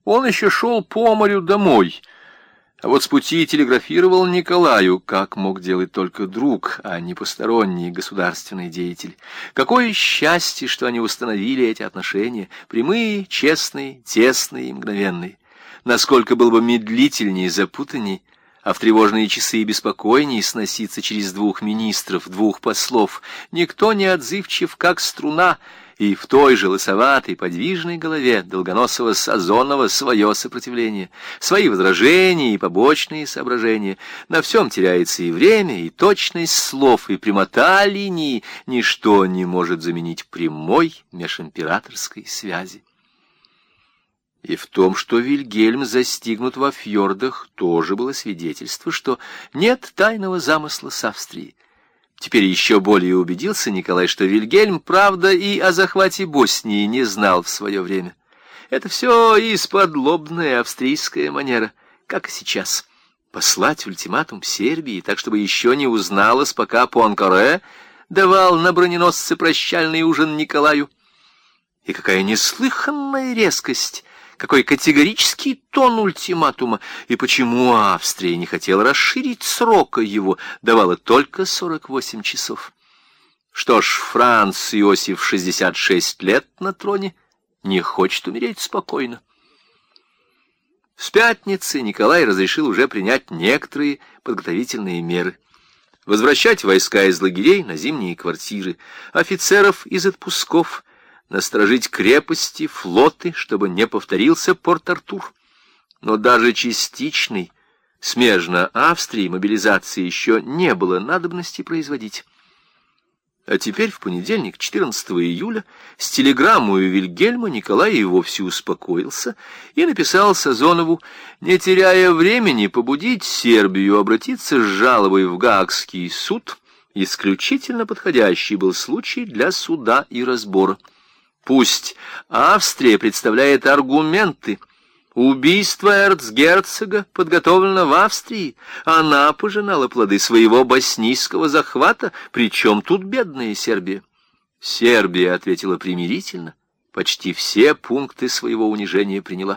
Он еще шел по морю домой, а вот с пути телеграфировал Николаю, как мог делать только друг, а не посторонний государственный деятель. Какое счастье, что они установили эти отношения, прямые, честные, тесные и мгновенные. Насколько было бы медлительнее и запутанней, а в тревожные часы и беспокойнее сноситься через двух министров, двух послов. Никто не отзывчив, как струна, и в той же лысоватой подвижной голове долгоносого Сазонова свое сопротивление, свои возражения и побочные соображения. На всем теряется и время, и точность слов, и прямота линии. Ничто не может заменить прямой межимператорской связи. И в том, что Вильгельм застигнут во фьордах, тоже было свидетельство, что нет тайного замысла с Австрией. Теперь еще более убедился Николай, что Вильгельм, правда, и о захвате Боснии не знал в свое время. Это все исподлобная австрийская манера, как и сейчас. Послать ультиматум Сербии, так, чтобы еще не узналось, пока Пуанкаре давал на броненосце прощальный ужин Николаю. И какая неслыханная резкость! Какой категорический тон ультиматума, и почему Австрия не хотела расширить срока его, давала только 48 часов. Что ж, Франц Иосиф 66 лет на троне, не хочет умереть спокойно. С пятницы Николай разрешил уже принять некоторые подготовительные меры. Возвращать войска из лагерей на зимние квартиры, офицеров из отпусков, насторожить крепости, флоты, чтобы не повторился Порт-Артур. Но даже частичной, смежно Австрии, мобилизации еще не было надобности производить. А теперь, в понедельник, 14 июля, с телеграммой Вильгельма Николай и вовсе успокоился и написал Сазонову, не теряя времени, побудить Сербию обратиться с жалобой в Гаагский суд. Исключительно подходящий был случай для суда и разбора. Пусть Австрия представляет аргументы. Убийство эрцгерцога подготовлено в Австрии. Она пожинала плоды своего боснийского захвата, причем тут бедная Сербия. Сербия ответила примирительно, почти все пункты своего унижения приняла.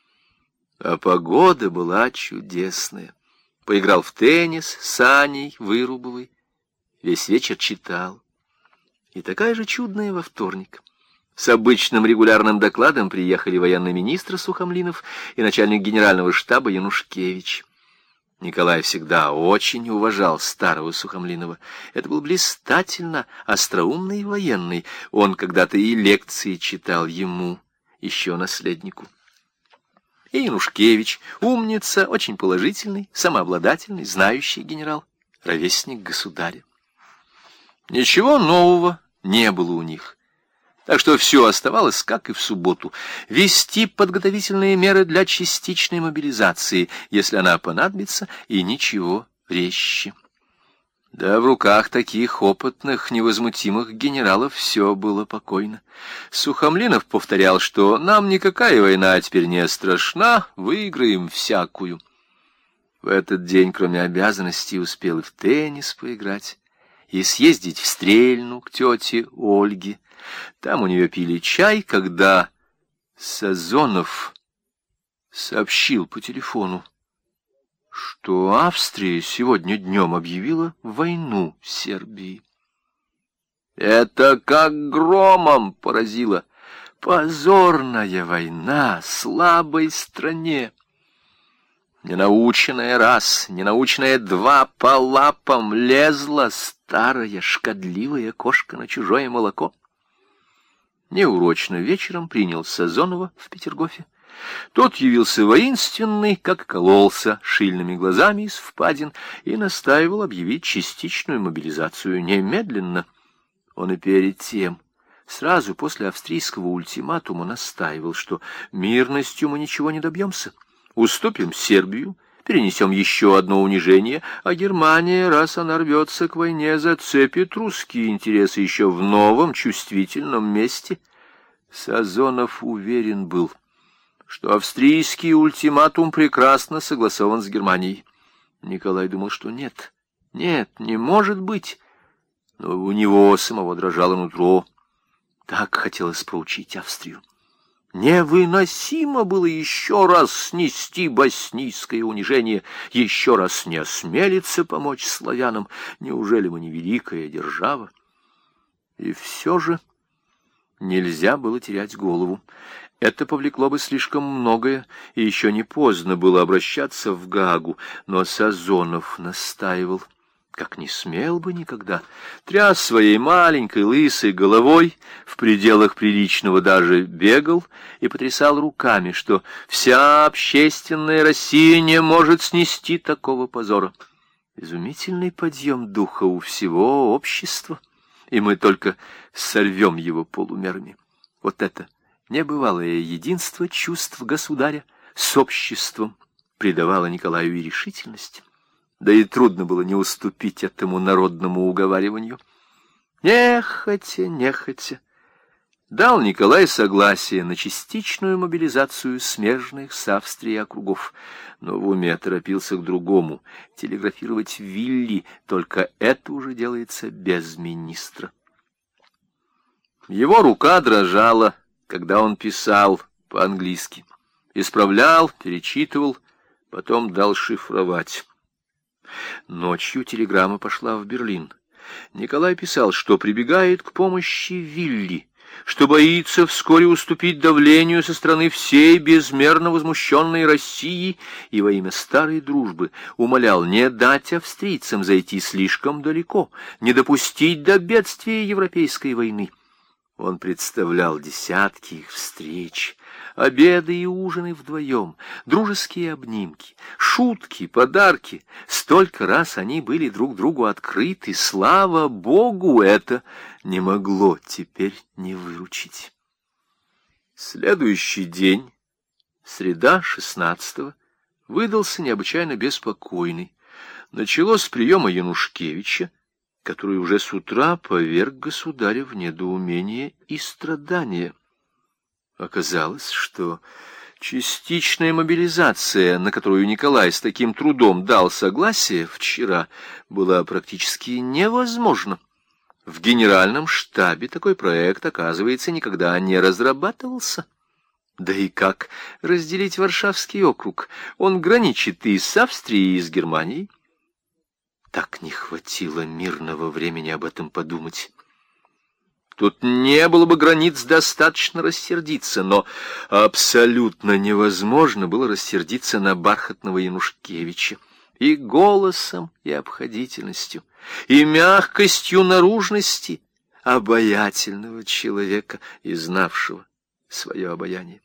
А погода была чудесная. Поиграл в теннис с Аней Вырубовой, весь вечер читал. И такая же чудная во вторник. С обычным регулярным докладом приехали военный министр Сухомлинов и начальник генерального штаба Янушкевич. Николай всегда очень уважал старого Сухомлинова. Это был блистательно остроумный и военный. Он когда-то и лекции читал ему, еще наследнику. И Янушкевич, умница, очень положительный, самообладательный, знающий генерал, ровесник государя. Ничего нового не было у них. Так что все оставалось, как и в субботу, вести подготовительные меры для частичной мобилизации, если она понадобится, и ничего резче. Да в руках таких опытных, невозмутимых генералов все было покойно. Сухомлинов повторял, что нам никакая война теперь не страшна, выиграем всякую. В этот день, кроме обязанностей, успел и в теннис поиграть, и съездить в Стрельну к тете Ольге. Там у нее пили чай, когда Сазонов сообщил по телефону, что Австрия сегодня днем объявила войну Сербии. Это как громом поразило. Позорная война слабой стране. Ненаученная раз, ненаученная два по лапам лезла старая шкодливая кошка на чужое молоко. Неурочно вечером принял Сазонова в Петергофе. Тот явился воинственный, как кололся, шильными глазами из впадин, и настаивал объявить частичную мобилизацию немедленно. Он и перед тем, сразу после австрийского ультиматума, настаивал, что мирностью мы ничего не добьемся. Уступим Сербию, перенесем еще одно унижение, а Германия, раз она рвется к войне, зацепит русские интересы еще в новом чувствительном месте. Сазонов уверен был, что австрийский ультиматум прекрасно согласован с Германией. Николай думал, что нет, не может быть. Но у него самого дрожало нутро. Так хотелось поучить Австрию. Невыносимо было еще раз снести боснийское унижение, еще раз не осмелиться помочь славянам. Неужели мы не великая держава? И все же нельзя было терять голову. Это повлекло бы слишком многое, и еще не поздно было обращаться в Гаагу, но Сазонов настаивал, как не смел бы никогда, тряс своей маленькой лысой головой, в пределах приличного даже бегал и потрясал руками, что вся общественная Россия не может снести такого позора. Изумительный подъем духа у всего общества, и мы только сорвем его полумерами. Вот это небывалое единство чувств государя с обществом придавало Николаю и решительность. Да и трудно было не уступить этому народному уговариванию. Нехотя, нехотя дал Николай согласие на частичную мобилизацию смежных с Австрией округов, но в уме торопился к другому — телеграфировать Вилли, только это уже делается без министра. Его рука дрожала, когда он писал по-английски. Исправлял, перечитывал, потом дал шифровать. Ночью телеграмма пошла в Берлин. Николай писал, что прибегает к помощи Вилли, что боится вскоре уступить давлению со стороны всей безмерно возмущенной России, и во имя старой дружбы умолял не дать австрийцам зайти слишком далеко, не допустить до бедствия Европейской войны. Он представлял десятки их встреч, обеды и ужины вдвоем, дружеские обнимки, шутки, подарки. Столько раз они были друг другу открыты. Слава Богу, это не могло теперь не выручить. Следующий день, среда 16-го, выдался необычайно беспокойный. Началось с приема Янушкевича, который уже с утра поверг государя в недоумение и страдания. Оказалось, что частичная мобилизация, на которую Николай с таким трудом дал согласие вчера, была практически невозможна. В генеральном штабе такой проект, оказывается, никогда не разрабатывался. Да и как разделить Варшавский округ? Он граничит и с Австрией, и с Германией. Так не хватило мирного времени об этом подумать. Тут не было бы границ достаточно рассердиться, но абсолютно невозможно было рассердиться на бархатного Янушкевича. И голосом, и обходительностью, и мягкостью наружности обаятельного человека и знавшего свое обаяние.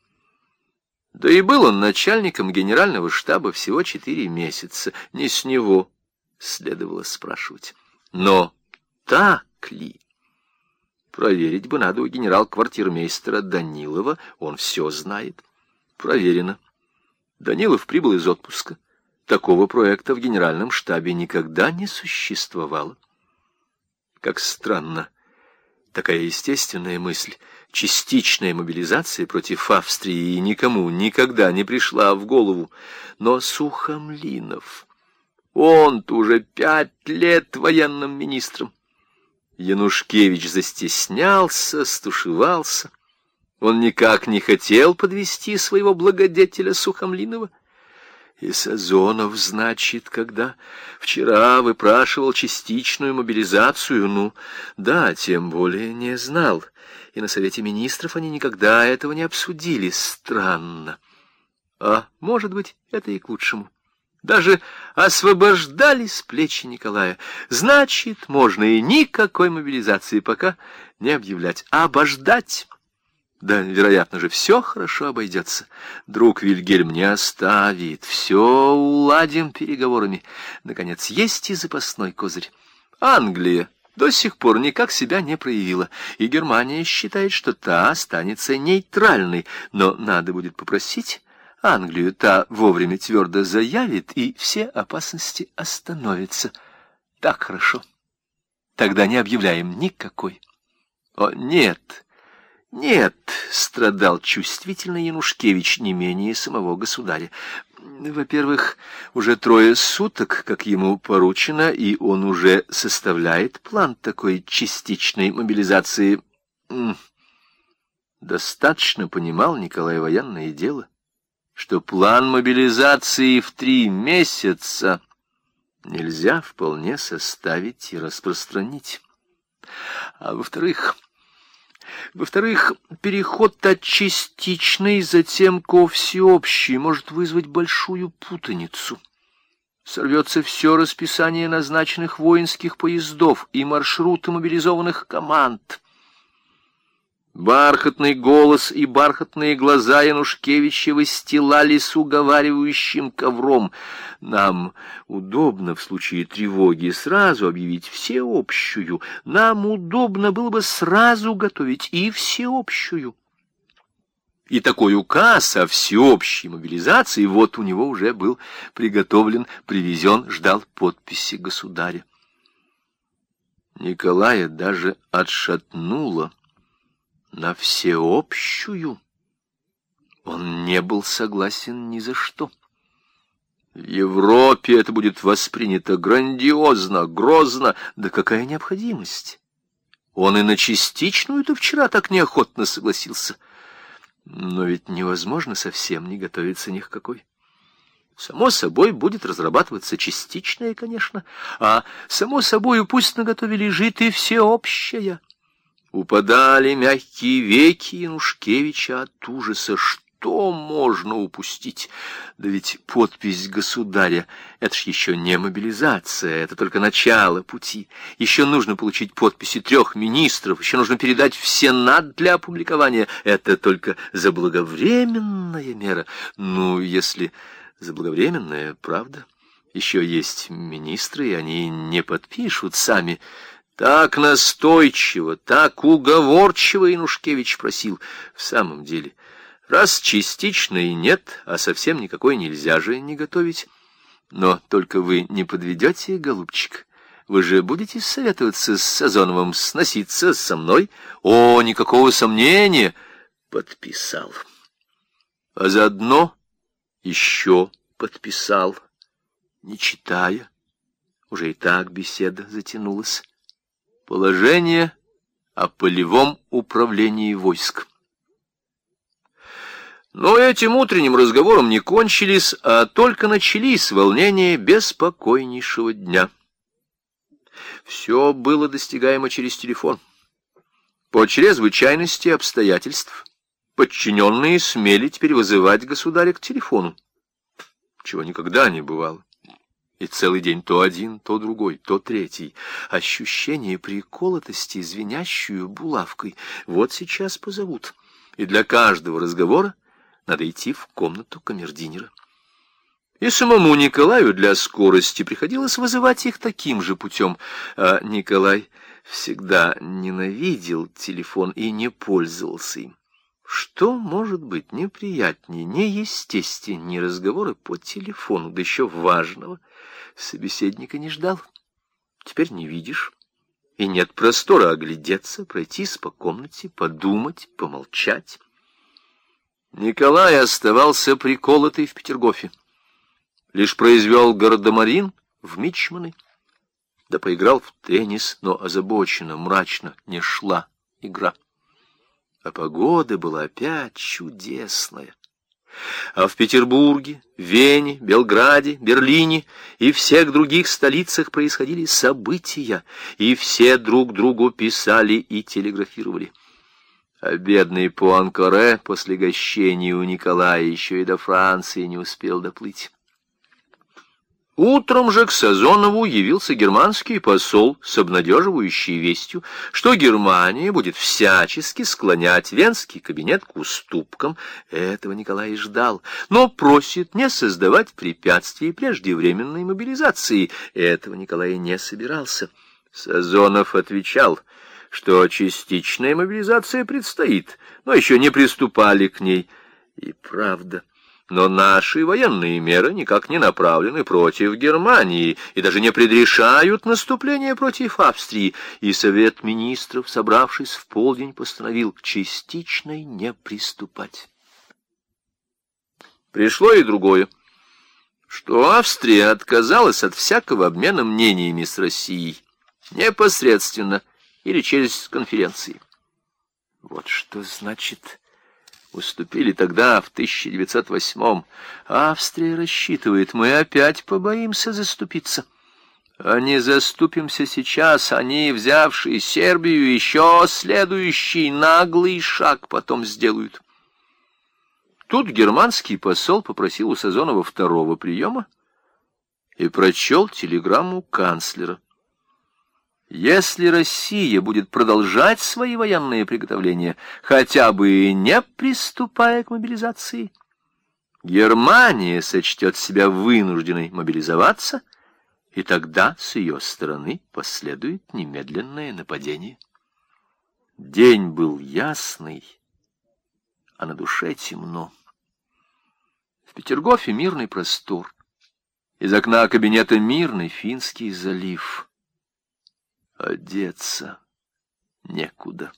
Да и был он начальником генерального штаба всего 4 месяца, не с него следовало спрашивать. Но так ли? Проверить бы надо у генерал-квартирмейстера Данилова, он все знает. Проверено. Данилов прибыл из отпуска. Такого проекта в генеральном штабе никогда не существовало. Как странно, такая естественная мысль, частичная мобилизация против Австрии никому никогда не пришла в голову. Но Сухомлинов, он-то уже 5 лет военным министром. Янушкевич застеснялся, стушевался. Он никак не хотел подвести своего благодетеля Сухомлинова. И Сазонов, значит, когда вчера выпрашивал частичную мобилизацию, ну, да, тем более не знал. И на Совете Министров они никогда этого не обсудили. Странно. А может быть, это и к лучшему. Даже освобождали с плечи Николая. Значит, можно и никакой мобилизации пока не объявлять, а обождать. Да, вероятно же, все хорошо обойдется. Друг Вильгельм не оставит. Все уладим переговорами. Наконец, есть и запасной козырь. Англия до сих пор никак себя не проявила, и Германия считает, что та останется нейтральной. Но надо будет попросить Англию, та вовремя твердо заявит, и все опасности остановятся. Так хорошо. Тогда не объявляем никакой. О, нет, нет, страдал чувствительно Янушкевич не менее самого государя. Во-первых, уже 3 суток, как ему поручено, и он уже составляет план такой частичной мобилизации. Достаточно понимал Николай военное дело, что план мобилизации в 3 месяца нельзя вполне составить и распространить. А во-вторых, переход от частичной затем ко всеобщей может вызвать большую путаницу. Сорвется все расписание назначенных воинских поездов и маршруты мобилизованных команд. Бархатный голос и бархатные глаза Янушкевича выстилались уговаривающим ковром. Нам удобно в случае тревоги сразу объявить всеобщую. Нам удобно было бы сразу готовить и всеобщую. И такой указ о всеобщей мобилизации вот у него уже был приготовлен, привезен, ждал подписи государя. Николая даже отшатнуло. На всеобщую он не был согласен ни за что. В Европе это будет воспринято грандиозно, грозно. Да какая необходимость? Он и на частичную-то вчера так неохотно согласился. Но ведь невозможно совсем не готовиться ни к какой. Само собой будет разрабатываться частичная, конечно, а само собою пусть наготове лежит и всеобщая. Упадали мягкие веки Янушкевича от ужаса. Что можно упустить? Да ведь подпись государя — это ж еще не мобилизация, это только начало пути. Еще нужно получить подписи 3 министров, еще нужно передать в Сенат для опубликования. Это только заблаговременная мера. Ну, если заблаговременная, правда. Еще есть министры, и они не подпишут сами. Так настойчиво, так уговорчиво Янушкевич просил. В самом деле, раз частичной нет, а совсем никакой нельзя же не готовить. Но только вы не подведете, голубчик. Вы же будете советоваться с Сазоновым, сноситься со мной? О, никакого сомнения! Подписал. А заодно еще подписал, не читая. Уже и так беседа затянулась. Положение о полевом управлении войск. Но этим утренним разговором не кончились, а только начались волнения беспокойнейшего дня. Все было достигаемо через телефон. По чрезвычайности обстоятельств подчиненные смели теперь вызывать государя к телефону, чего никогда не бывало. И целый день то один, то другой, то третий. Ощущение приколотости, звенящую булавкой. Вот сейчас позовут. И для каждого разговора надо идти в комнату камердинера. И самому Николаю для скорости приходилось вызывать их таким же путем. А Николай всегда ненавидел телефон и не пользовался им. Что может быть неприятнее, неестественнее разговора по телефону, да еще важного? Собеседника не ждал. Теперь не видишь. И нет простора оглядеться, пройтись по комнате, подумать, помолчать. Николай оставался приколотый в Петергофе. Лишь произвел гардемарин в мичманы, да поиграл в теннис, но озабоченно, мрачно не шла игра. А погода была опять чудесная. А в Петербурге, Вене, Белграде, Берлине и всех других столицах происходили события, и все друг другу писали и телеграфировали. А бедный Пуанкаре после гощения у Николая еще и до Франции не успел доплыть. Утром же к Сазонову явился германский посол с обнадеживающей вестью, что Германия будет всячески склонять венский кабинет к уступкам. Этого Николай и ждал, но просит не создавать препятствий преждевременной мобилизации. Этого Николай не собирался. Сазонов отвечал, что частичная мобилизация предстоит, но еще не приступали к ней. И правда. Но наши военные меры никак не направлены против Германии и даже не предрешают наступление против Австрии. И Совет Министров, собравшись в полдень, постановил к частичной не приступать. Пришло и другое, что Австрия отказалась от всякого обмена мнениями с Россией непосредственно или через конференции. Вот что значит уступили тогда, в 1908-м. Австрия рассчитывает, мы опять побоимся заступиться. А не заступимся сейчас, они, взявшие Сербию, еще следующий наглый шаг потом сделают. Тут германский посол попросил у Сазонова второго приема и прочел телеграмму канцлера. Если Россия будет продолжать свои военные приготовления, хотя бы и не приступая к мобилизации, Германия сочтет себя вынужденной мобилизоваться, и тогда с ее стороны последует немедленное нападение. День был ясный, а на душе темно. В Петергофе мирный простор. Из окна кабинета мирный Финский залив. Одеться некуда.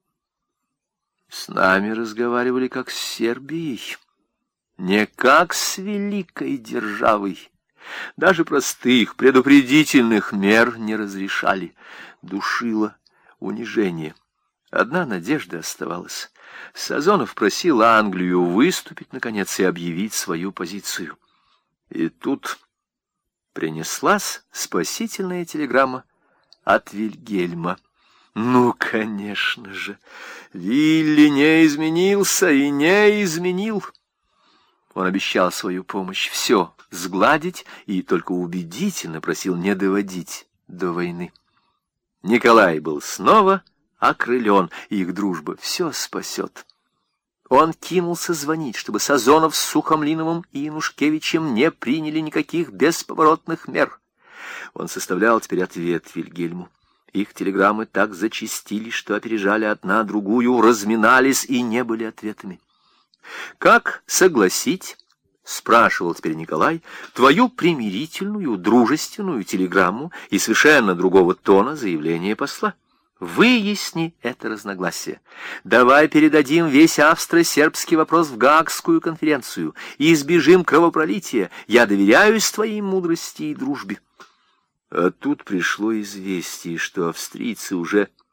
С нами разговаривали как с Сербией, не как с великой державой. Даже простых предупредительных мер не разрешали. Душило унижение. Одна надежда оставалась. Сазонов просил Англию выступить, наконец, и объявить свою позицию. И тут принеслась спасительная телеграмма от Вильгельма. Ну, конечно же, Вилли не изменился и не изменил. Он обещал свою помощь все сгладить и только убедительно просил не доводить до войны. Николай был снова окрылен, и их дружба все спасет. Он кинулся звонить, чтобы Сазонов с Сухомлиновым и Янушкевичем не приняли никаких бесповоротных мер. Он составлял теперь ответ Вильгельму. Их телеграммы так зачастили, что опережали одна другую, разминались и не были ответами. «Как согласить, — спрашивал теперь Николай, — твою примирительную, дружественную телеграмму и совершенно другого тона заявление посла? Выясни это разногласие. Давай передадим весь австро-сербский вопрос в Гаагскую конференцию и избежим кровопролития. Я доверяюсь твоей мудрости и дружбе». А тут пришло известие, что австрийцы уже